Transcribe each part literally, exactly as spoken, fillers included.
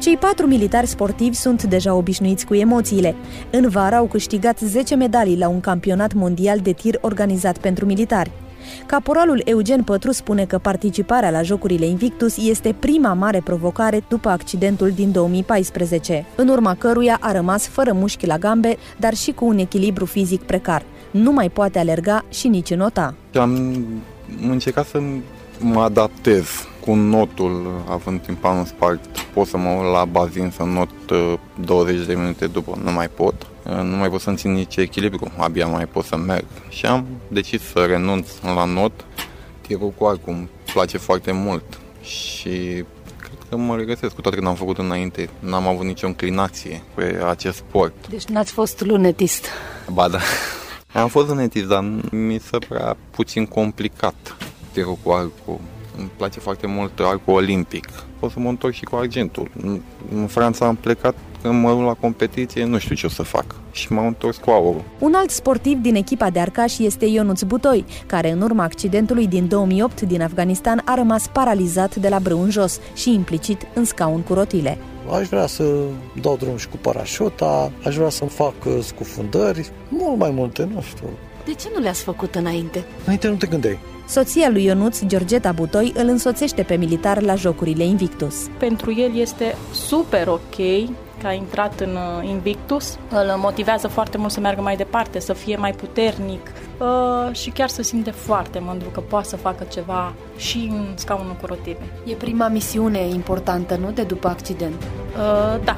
Cei patru militari sportivi sunt deja obișnuiți cu emoțiile. În vară au câștigat zece medalii la un campionat mondial de tir organizat pentru militari. Caporalul Eugen Pătru spune că participarea la Jocurile Invictus este prima mare provocare după accidentul din două mii paisprezece, în urma căruia a rămas fără mușchi la gambe, dar și cu un echilibru fizic precar. Nu mai poate alerga și nici înota. Am încercat să mă adaptez cu notul, având timpul în spart. Pot să mă uit la bazin să not douăzeci de minute după, nu mai pot. Nu mai pot să-mi țin nici echilibru, abia mai pot să merg. Și am decis să renunț la not. Tirul cu arcul îmi place foarte mult și cred că mă regăsesc, cu toate că n-am făcut înainte. N-am avut nicio înclinație pe acest sport. Deci n-ați fost lunetist? Ba da, am fost lunetist, dar mi se părea puțin complicat tirul cu arcul. Îmi place foarte mult arcul olimpic. Pot să mă întorc și cu argentul. În Franța am plecat, când mă duc la competiție, nu știu ce o să fac. Și m-am întors cu aurul. Un alt sportiv din echipa de arcași este Ionuț Butoi, care în urma accidentului din două mii opt din Afganistan a rămas paralizat de la brâu în jos și implicit în scaun cu rotile. Aș vrea să dau drum și cu parașuta, aș vrea să-mi fac scufundări, mult mai multe, nu știu. De ce nu le-ați făcut înainte? Înainte nu te gândeai. Soția lui Ionuț, Georgeta Butoi, îl însoțește pe militar la Jocurile Invictus. Pentru el este super ok că a intrat în Invictus. Îl motivează foarte mult să meargă mai departe, să fie mai puternic uh, și chiar să simte foarte mândru că poate să facă ceva și în scaunul cu rotile. E prima misiune importantă, nu? De după accident. Uh, da.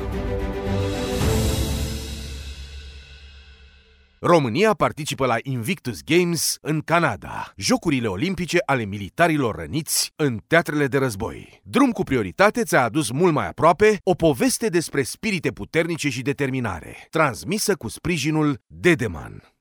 România participă la Invictus Games în Canada, Jocurile Olimpice ale militarilor răniți în teatrele de război. Drum cu prioritate ți-a adus mult mai aproape o poveste despre spirite puternice și determinare, transmisă cu sprijinul Dedeman.